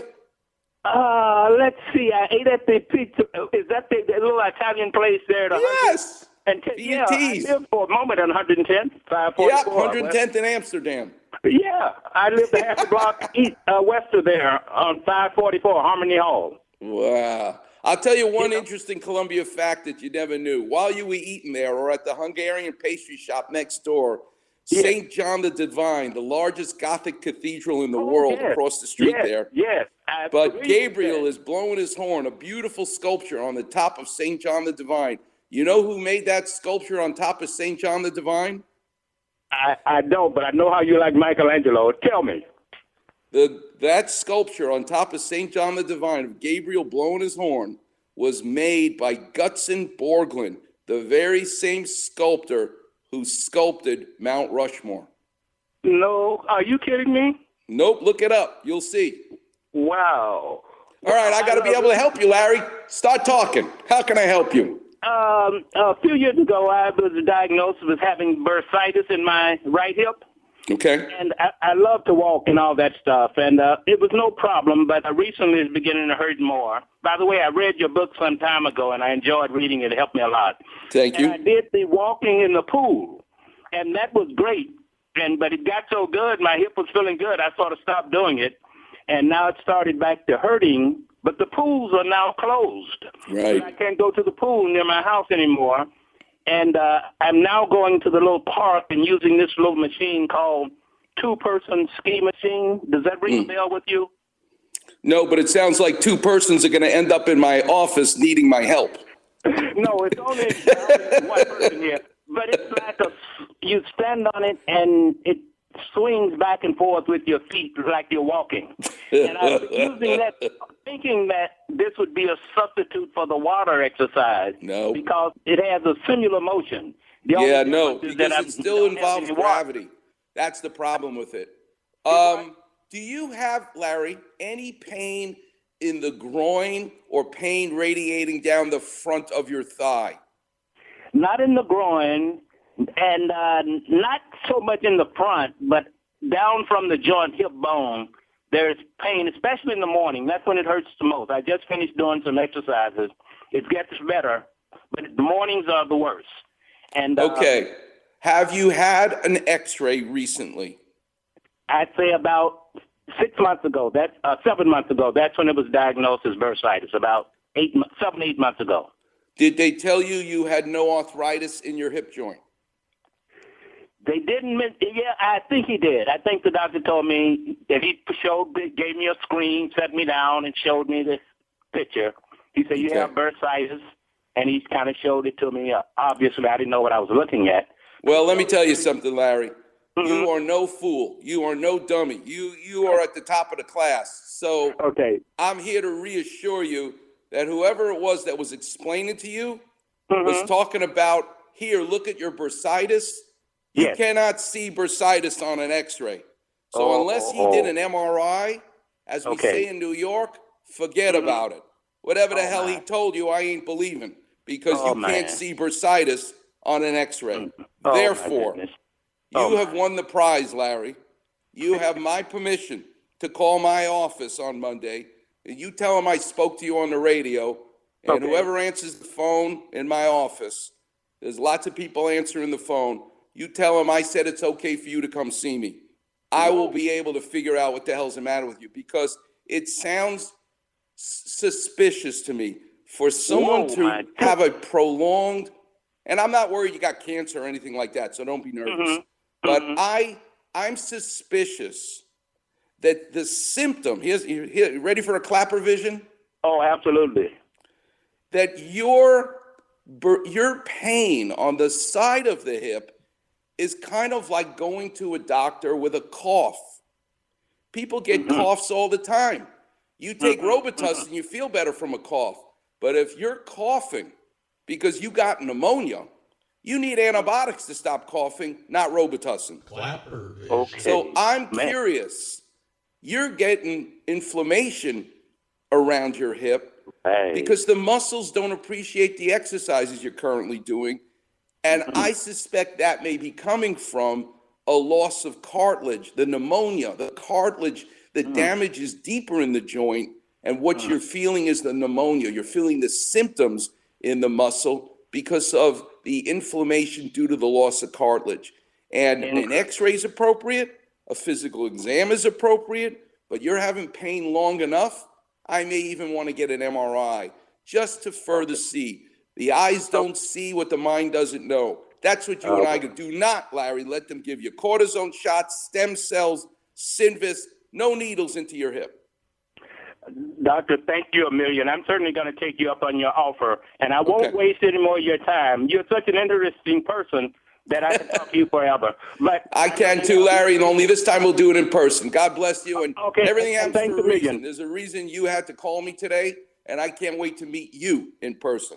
Speaker 1: Uh, let's see. I ate at the pizza. Is that the, the little Italian place there? The
Speaker 7: Yes.
Speaker 1: And t-
Speaker 7: V
Speaker 1: yeah,
Speaker 7: and
Speaker 1: I
Speaker 7: T's.
Speaker 1: lived for a moment on one hundred tenth, five
Speaker 7: Yep,
Speaker 1: forty-four.
Speaker 7: one hundred tenth in Amsterdam.
Speaker 1: Yeah, I lived a half a block east, uh, west of there on five forty-four Harmony Hall.
Speaker 7: Wow. I'll tell you one interesting Columbia fact that you never knew. While you were eating there or at the Hungarian pastry shop next door, Saint John the Divine, the largest Gothic cathedral in the world
Speaker 1: yes.
Speaker 7: across the street
Speaker 1: Yes,
Speaker 7: there.
Speaker 1: Yes. I
Speaker 7: But
Speaker 1: agree with
Speaker 7: Gabriel
Speaker 1: that.
Speaker 7: is blowing his horn, a beautiful sculpture on the top of Saint John the Divine. You know who made that sculpture on top of Saint John the Divine?
Speaker 1: I, I don't, but I know how you like Michelangelo. Tell me.
Speaker 7: The, that sculpture on top of Saint John the Divine of Gabriel blowing his horn was made by Gutzon Borglum, the very same sculptor who sculpted Mount Rushmore.
Speaker 1: No, are you kidding me?
Speaker 7: Nope, look it up. You'll see.
Speaker 1: Wow.
Speaker 7: All right, I got to be able to help you, Larry. Start talking. How can I help you?
Speaker 1: Um, a few years ago, I was diagnosed with having bursitis in my right hip.
Speaker 7: Okay.
Speaker 1: And I, I love to walk and all that stuff, and uh, it was no problem, but uh, recently it's beginning to hurt more. By the way, I read your book some time ago, and I enjoyed reading it. It helped me a lot.
Speaker 7: Thank you.
Speaker 1: And I did the walking in the pool, and that was great. And but it got so good, my hip was feeling good, I sort of stopped doing it, and now it started back to hurting, but the pools are now closed.
Speaker 7: Right.
Speaker 1: And I can't go to the pool near my house anymore. And uh, I'm now going to the little park and using this little machine called two-person ski machine. Does that ring
Speaker 7: Mm.
Speaker 1: a bell with you?
Speaker 7: No, but it sounds like two persons are going to end up in my office needing my help.
Speaker 1: No, it's only, only one person here. But it's like a, you stand on it and it swings back and forth with your feet like you're walking. And I was using that, thinking that this would be a substitute for the water exercise.
Speaker 7: No.
Speaker 1: Because it has a similar motion. The only
Speaker 7: Yeah, no,
Speaker 1: difference is
Speaker 7: because
Speaker 1: that I
Speaker 7: it still
Speaker 1: don't have
Speaker 7: involves
Speaker 1: any water.
Speaker 7: gravity. That's the problem with it. Um, do you have, Larry, any pain in the groin or pain radiating down the front of your thigh?
Speaker 1: Not in the groin, and uh, not so much in the front, but down from the joint hip bone, there's pain, especially in the morning. That's when it hurts the most. I just finished doing some exercises. It gets better, but the mornings are the worst. And uh,
Speaker 7: Okay. Have you had an x-ray recently?
Speaker 1: I'd say about six months ago, that uh, seven months ago, that's when it was diagnosed as bursitis, about eight, mo- seven, eight months ago.
Speaker 7: Did they tell you you had no arthritis in your hip joint?
Speaker 1: They didn't. men- Yeah, I think he did. I think the doctor told me that he showed, gave me a screen, set me down, and showed me this picture. He said, "You
Speaker 7: Okay.
Speaker 1: have bursitis," and he kind of showed it to me. Uh, obviously, I didn't know what I was looking at.
Speaker 7: Well, let me tell you something, Larry.
Speaker 1: Mm-hmm.
Speaker 7: You are no fool. You are no dummy. You you are at the top of the class. So
Speaker 1: okay.
Speaker 7: I'm here to reassure you that whoever it was that was explaining to you
Speaker 1: Mhm.
Speaker 7: was talking about, here, look at your bursitis. You
Speaker 1: Yes.
Speaker 7: cannot see bursitis on an x-ray. So
Speaker 1: Oh,
Speaker 7: unless he
Speaker 1: oh,
Speaker 7: did
Speaker 1: oh.
Speaker 7: an M R I, as we
Speaker 1: Okay.
Speaker 7: say in New York, forget
Speaker 1: Mhm.
Speaker 7: about it. Whatever the
Speaker 1: Oh,
Speaker 7: hell he
Speaker 1: my.
Speaker 7: told you, I ain't believing, because
Speaker 1: Oh,
Speaker 7: you can't
Speaker 1: man.
Speaker 7: see bursitis on an x-ray.
Speaker 1: Oh, my
Speaker 7: Therefore,
Speaker 1: goodness.
Speaker 7: you
Speaker 1: Oh,
Speaker 7: have won the prize, Larry. You have my permission to call my office on Monday, and you tell him I spoke to you on the radio, And
Speaker 1: Okay.
Speaker 7: whoever answers the phone in my office, there's lots of people answering the phone. You tell them I said it's okay for you to come see me. I will be able to figure out what the hell's the matter with you, because it sounds s- suspicious to me for someone
Speaker 1: Whoa,
Speaker 7: to
Speaker 1: my
Speaker 7: have a prolonged, and I'm not worried you got cancer or anything like that, so don't be nervous.
Speaker 1: Mhm.
Speaker 7: But
Speaker 1: Mhm.
Speaker 7: I, I'm suspicious that the symptom, here's, here, ready for a clapper vision?
Speaker 1: Oh, absolutely.
Speaker 7: That your, bur- your pain on the side of the hip is kind of like going to a doctor with a cough. People get coughs all the time. You take Robitussin, you feel better from a cough. But if you're coughing because you got pneumonia, you need antibiotics to stop coughing, not Robitussin.
Speaker 4: Clapper.
Speaker 1: Okay.
Speaker 7: So I'm
Speaker 1: Man.
Speaker 7: curious. You're getting inflammation around your hip
Speaker 1: Hey.
Speaker 7: because the muscles don't appreciate the exercises you're currently doing. And I suspect that may be coming from a loss of cartilage, the pneumonia, the cartilage, the damage is deeper in the joint. And what you're feeling is the pneumonia. You're feeling the symptoms in the muscle because of the inflammation due to the loss of cartilage. And an x-ray is appropriate, a physical exam is appropriate, but you're having pain long enough, I may even want to get an M R I just to further see. The eyes don't see what the mind doesn't know. That's what you and I do. Do not, Larry, let them give you cortisone shots, stem cells, Synvis, no needles into your hip.
Speaker 1: Doctor, thank you a million. I'm certainly going to take you up on your offer, and I won't
Speaker 7: Okay.
Speaker 1: waste any more of your time. You're such an interesting person that I can talk to you forever. But
Speaker 7: I can too, Larry, and only this time we'll do it in person. God bless you, and
Speaker 1: Okay,
Speaker 7: everything happens
Speaker 1: thanks
Speaker 7: for
Speaker 1: a
Speaker 7: a reason.
Speaker 1: million.
Speaker 7: There's a reason you had to call me today, and I can't wait to meet you in person.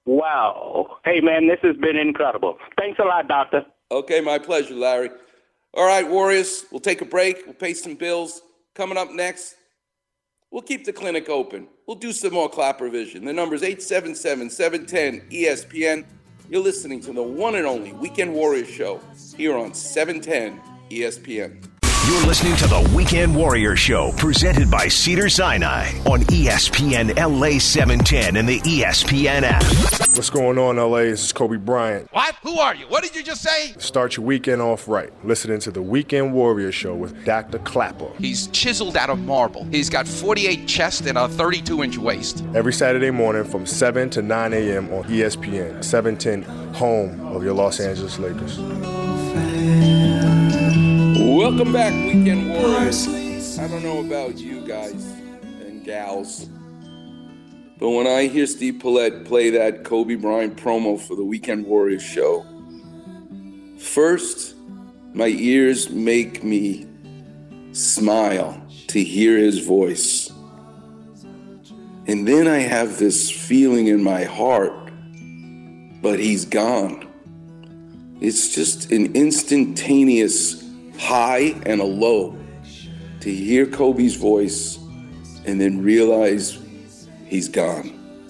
Speaker 1: Wow. Hey, man, this has been incredible. Thanks a lot, Doctor.
Speaker 7: Okay, my pleasure, Larry. All right, Warriors, we'll take a break. We'll pay some bills. Coming up next, we'll keep the clinic open. We'll do some more Clapper Vision. The number is eight seven seven, seven one zero, E S P N. You're listening to the one and only Weekend Warrior Show here on seven ten E S P N.
Speaker 3: You're listening to the Weekend Warrior Show, presented by Cedars-Sinai on E S P N L A seven ten and the E S P N app.
Speaker 14: What's going on, L A? This is Kobe Bryant.
Speaker 4: What? Who are you? What did you just say?
Speaker 14: Start your weekend off right. Listening to the Weekend Warrior Show with Doctor Clapper.
Speaker 4: He's chiseled out of marble. He's got forty-eight chest and a thirty-two inch waist.
Speaker 14: Every Saturday morning from seven to nine a.m. on E S P N, seven ten, home of your Los Angeles Lakers.
Speaker 7: Welcome back, Weekend Warriors. I don't know about you guys and gals, but when I hear Steve Paulette play that Kobe Bryant promo for the Weekend Warriors show, first, my ears make me smile to hear his voice. And then I have this feeling in my heart, but he's gone. It's just an instantaneous high and a low to hear Kobe's voice and then realize he's gone.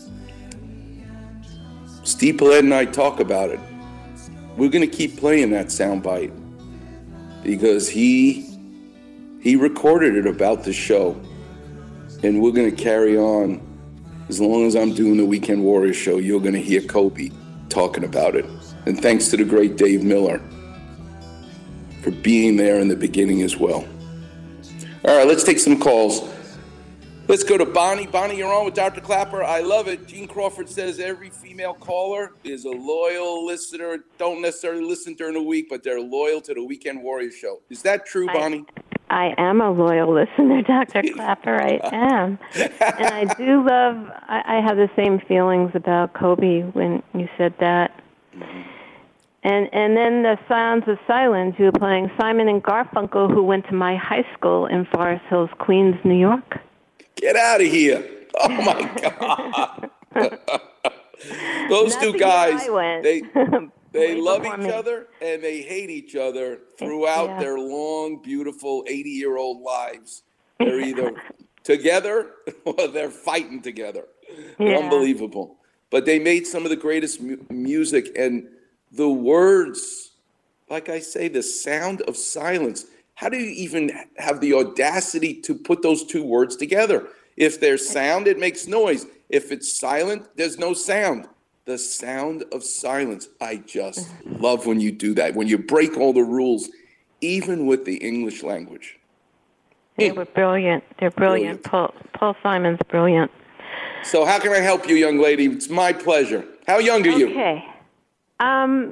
Speaker 7: Steve Paulette and I talk about it. We're going to keep playing that soundbite because he he recorded it about the show, and we're going to carry on. As long as I'm doing the Weekend Warrior show, you're going to hear Kobe talking about it. And thanks to the great Dave Miller for being there in the beginning as well. All right, let's take some calls. Let's go to Bonnie. Bonnie, you're on with Doctor Clapper. I love it. Gene Crawford says every female caller is a loyal listener. Don't necessarily listen during the week, but they're loyal to the Weekend Warrior show. Is that true, Bonnie?
Speaker 22: I am a loyal listener, Doctor Clapper. I am. And I do love, I, I have the same feelings about Kobe when you said that. And and then the Sounds of Silence, you were playing Simon and Garfunkel, who went to my high school in Forest Hills, Queens, New York.
Speaker 7: Get out of here. Oh, my God. Those
Speaker 22: Not
Speaker 7: two
Speaker 22: the
Speaker 7: guys,
Speaker 22: year I went.
Speaker 7: they they
Speaker 22: Way
Speaker 7: love
Speaker 22: before
Speaker 7: each
Speaker 22: me.
Speaker 7: other and they hate each other throughout
Speaker 22: Yeah.
Speaker 7: their long, beautiful eighty-year-old lives. They're either together or they're fighting together.
Speaker 22: Yeah.
Speaker 7: Unbelievable. But they made some of the greatest mu- music, and the words, like I say, the sound of silence. How do you even have the audacity to put those two words together? If there's sound, it makes noise. If it's silent, there's no sound. The sound of silence. I just love when you do that, when you break all the rules, even with the English language.
Speaker 22: They were brilliant. They're brilliant. Paul, Paul Simon's brilliant.
Speaker 7: So how can I help you, young lady? It's my pleasure. How young are you?
Speaker 22: Okay. Um,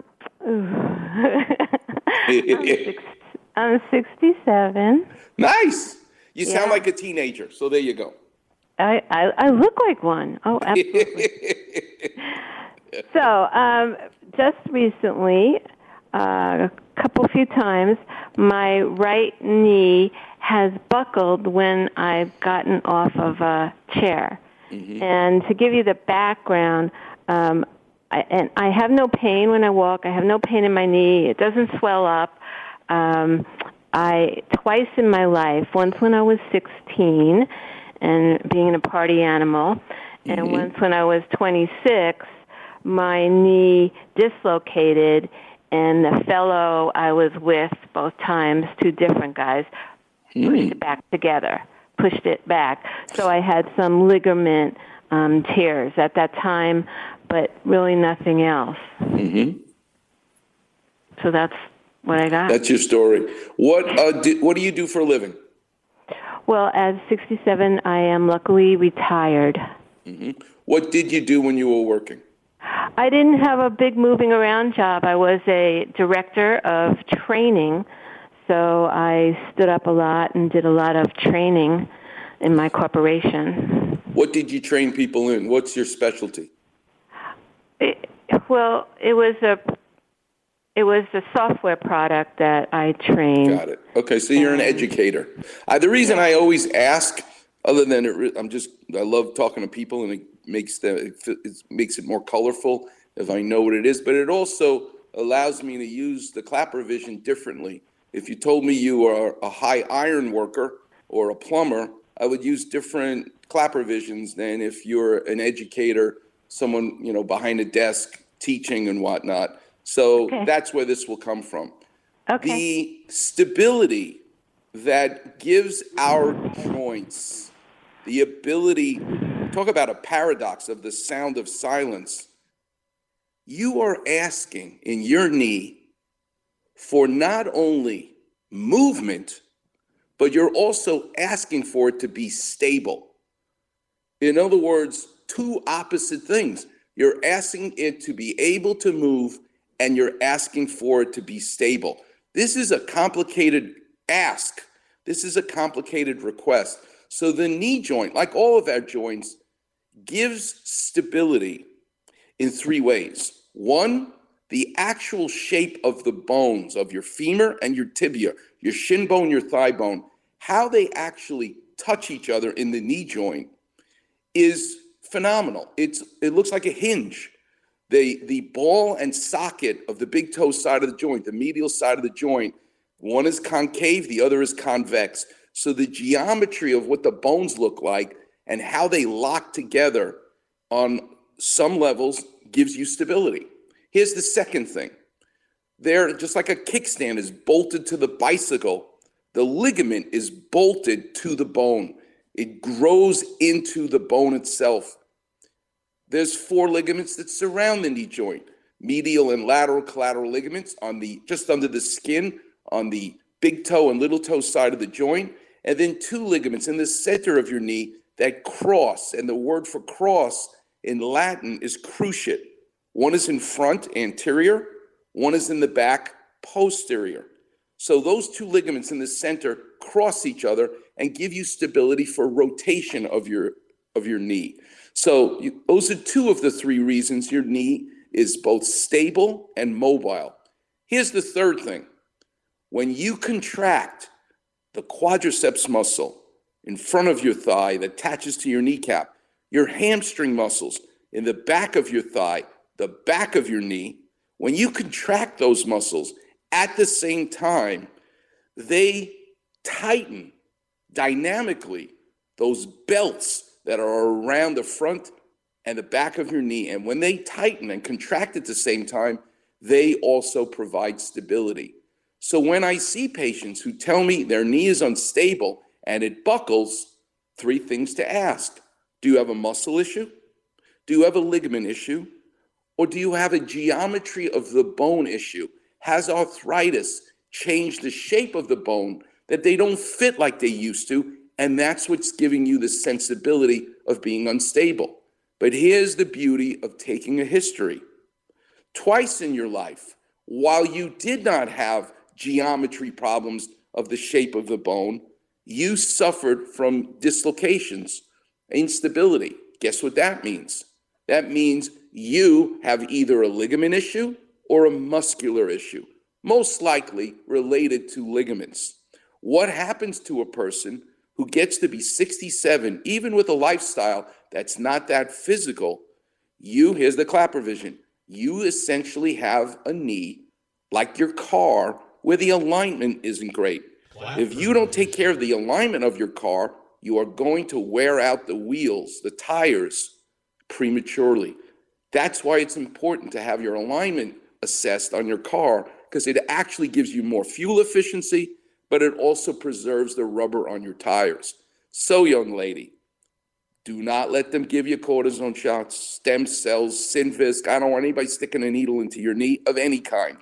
Speaker 22: I'm, six, I'm sixty-seven.
Speaker 7: Nice. You
Speaker 22: Yeah.
Speaker 7: sound like a teenager, so there you go.
Speaker 22: I, I, I look like one. Oh, absolutely. So, um, just recently, uh, a couple few times, my right knee has buckled when I've gotten off of a chair.
Speaker 7: Mm-hmm.
Speaker 22: And to give you the background, um, I, and I have no pain when I walk. I have no pain in my knee. It doesn't swell up. Um, I twice in my life, once when I was sixteen, and being a party animal, and
Speaker 5: Mhm.
Speaker 22: once when I was twenty-six, my knee dislocated, and the fellow I was with both times, two different guys, pushed it back together, pushed it back. So I had some ligament um, tears at that time, but really nothing else.
Speaker 7: Mm-hmm.
Speaker 22: So that's what I got.
Speaker 7: That's your story. What uh, di- What do you do for a living?
Speaker 22: Well, at sixty-seven, I am luckily retired.
Speaker 7: Mm-hmm. What did you do when you were working?
Speaker 22: I didn't have a big moving around job. I was a director of training, so I stood up a lot and did a lot of training in my corporation.
Speaker 7: What did you train people in? What's your specialty?
Speaker 22: It, well, it was a it was a software product that I trained.
Speaker 7: Got it. Okay, so you're an educator. Uh, the reason I always ask, other than it, re- I'm just I love talking to people, and it makes the it, fi- it makes it more colorful if I know what it is. But it also allows me to use the Clapper vision differently. If you told me you are a high iron worker or a plumber, I would use different Clapper visions than if you're an educator, someone you know behind a desk teaching and whatnot. So
Speaker 22: Okay.
Speaker 7: that's where this will come from.
Speaker 22: Okay.
Speaker 7: The stability that gives our joints the ability, talk about a paradox of the sound of silence. You are asking in your knee for not only movement, but you're also asking for it to be stable. In other words, two opposite things. You're asking it to be able to move, and you're asking for it to be stable. This is a complicated ask. This is a complicated request. So the knee joint, like all of our joints, gives stability in three ways. One, the actual shape of the bones of your femur and your tibia, your shin bone, your thigh bone, how they actually touch each other in the knee joint is phenomenal. It's it looks like a hinge. The, the ball and socket of the big toe side of the joint, the medial side of the joint, one is concave, the other is convex. So the geometry of what the bones look like and how they lock together on some levels gives you stability. Here's the second thing. They're just like a kickstand is bolted to the bicycle, the ligament is bolted to the bone. It grows into the bone itself. There's four ligaments that surround the knee joint. Medial and lateral collateral ligaments on the just under the skin on the big toe and little toe side of the joint, and then two ligaments in the center of your knee that cross, and the word for cross in Latin is cruciate. One is in front, anterior, one is in the back, posterior. So those two ligaments in the center cross each other and give you stability for rotation of your of your knee. So you, those are two of the three reasons your knee is both stable and mobile. Here's the third thing. When you contract the quadriceps muscle in front of your thigh that attaches to your kneecap, your hamstring muscles in the back of your thigh, the back of your knee, when you contract those muscles at the same time, they tighten dynamically those belts that are around the front and the back of your knee. And when they tighten and contract at the same time, they also provide stability. So when I see patients who tell me their knee is unstable and it buckles, three things to ask. Do you have a muscle issue? Do you have a ligament issue? Or do you have a geometry of the bone issue? Has arthritis changed the shape of the bone that they don't fit like they used to? And that's what's giving you the sensibility of being unstable. But here's the beauty of taking a history. Twice in your life, while you did not have geometry problems of the shape of the bone, you suffered from dislocations, instability. Guess what that means? That means you have either a ligament issue or a muscular issue, most likely related to ligaments. What happens to a person who gets to be sixty-seven, even with a lifestyle that's not that physical? You, here's the Clapper vision, you essentially have a knee like your car where the alignment isn't great. Wow. If you don't take care of the alignment of your car, you are going to wear out the wheels, the tires, prematurely. That's why it's important to have your alignment assessed on your car, because it actually gives you more fuel efficiency, but it also preserves the rubber on your tires. So, young lady, do not let them give you cortisone shots, stem cells, Synvisc. I don't want anybody sticking a needle into your knee of any kind.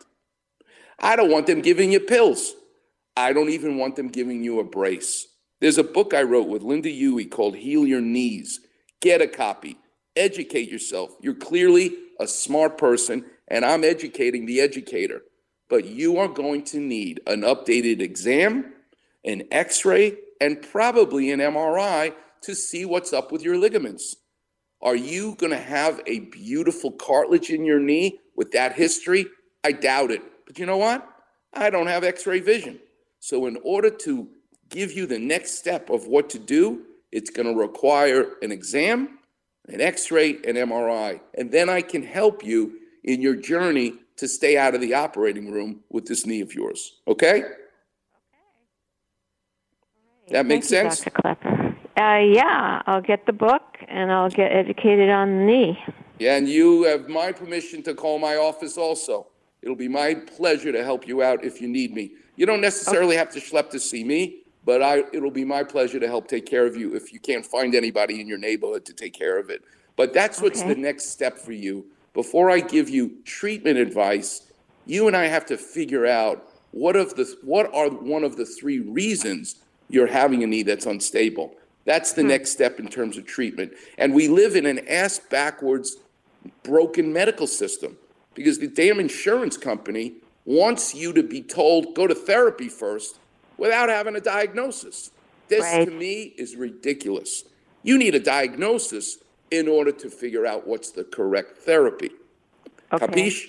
Speaker 7: I don't want them giving you pills. I don't even want them giving you a brace. There's a book I wrote with Linda Huey called Heal Your Knees. Get a copy. Educate yourself. You're clearly a smart person, and I'm educating the educator. But you are going to need an updated exam, an x-ray, and probably an M R I to see what's up with your ligaments. Are you going to have a beautiful cartilage in your knee with that history? I doubt it. But you know what? I don't have x-ray vision. So in order to give you the next step of what to do, it's going to require an exam, an x-ray, an M R I. And then I can help you in your journey to stay out of the operating room with this knee of yours. Okay? Okay. That makes
Speaker 22: Thank
Speaker 7: sense?
Speaker 22: You, Doctor Clapper. Uh, yeah, I'll get the book and I'll get educated on the knee.
Speaker 7: Yeah, and you have my permission to call my office also. It'll be my pleasure to help you out if you need me. You don't necessarily have to schlep to see me, but I, it'll be my pleasure to help take care of you if you can't find anybody in your neighborhood to take care of it. But that's what's
Speaker 22: Okay.
Speaker 7: the next step for you. Before I give you treatment advice, you and I have to figure out what of the what are one of the three reasons you're having a knee that's unstable. That's the next step in terms of treatment. And we live in an ass-backwards, broken medical system because the damn insurance company wants you to be told, go to therapy first, without having a diagnosis. This,
Speaker 22: Right.
Speaker 7: to me, is ridiculous. You need a diagnosis in order to figure out what's the correct therapy.
Speaker 22: Okay.
Speaker 7: Capiche?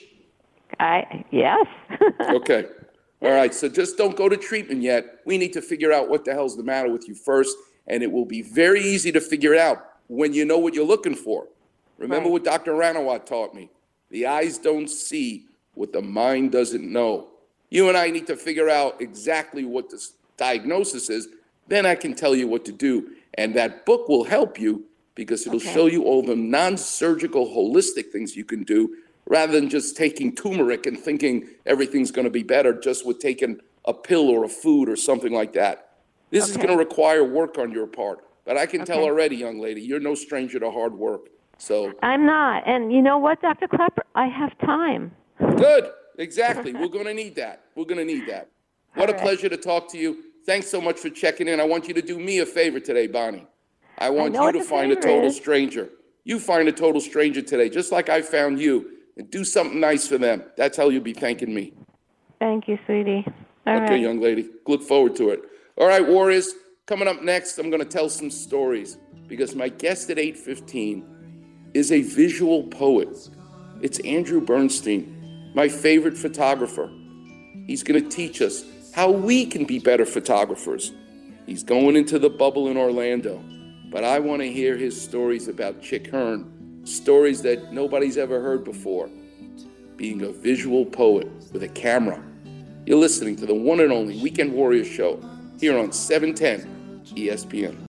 Speaker 22: I yes.
Speaker 7: Okay. All right. So just don't go to treatment yet. We need to figure out what the hell's the matter with you first, and it will be very easy to figure out when you know what you're looking for. Remember
Speaker 22: Right.
Speaker 7: what Doctor Ranawat taught me. The eyes don't see what the mind doesn't know. You and I need to figure out exactly what this diagnosis is. Then I can tell you what to do. And that book will help you because it'll
Speaker 22: Okay.
Speaker 7: show you all the non-surgical, holistic things you can do rather than just taking turmeric and thinking everything's going to be better just with taking a pill or a food or something like that. This is
Speaker 22: Okay.
Speaker 7: going to require work on your part. But I can tell
Speaker 22: Okay.
Speaker 7: already, young lady, you're no stranger to hard work. So
Speaker 22: I'm not. And you know what, Doctor Clapper? I have time.
Speaker 7: good. Exactly. We're going to need that. We're going to need that. What
Speaker 22: All
Speaker 7: a
Speaker 22: right.
Speaker 7: pleasure to talk to you. Thanks so much for checking in. I want you to do me a favor today, Bonnie. I want
Speaker 22: know
Speaker 7: you
Speaker 22: what
Speaker 7: to
Speaker 22: the
Speaker 7: find a
Speaker 22: favor
Speaker 7: total
Speaker 22: is.
Speaker 7: stranger. You find a total stranger today, just like I found you, and do something nice for them. That's how you'll be thanking me.
Speaker 22: Thank you, sweetie. All
Speaker 7: okay,
Speaker 22: right.
Speaker 7: young lady. Look forward to it. All right, Warriors. Coming up next, I'm going to tell some stories because my guest at eight fifteen is a visual poet. It's Andrew Bernstein, my favorite photographer. He's going to teach us how we can be better photographers. He's going into the bubble in Orlando, but I want to hear his stories about Chick Hearn, stories that nobody's ever heard before, being a visual poet with a camera. You're listening to the one and only Weekend Warrior Show here on seven ten E S P N.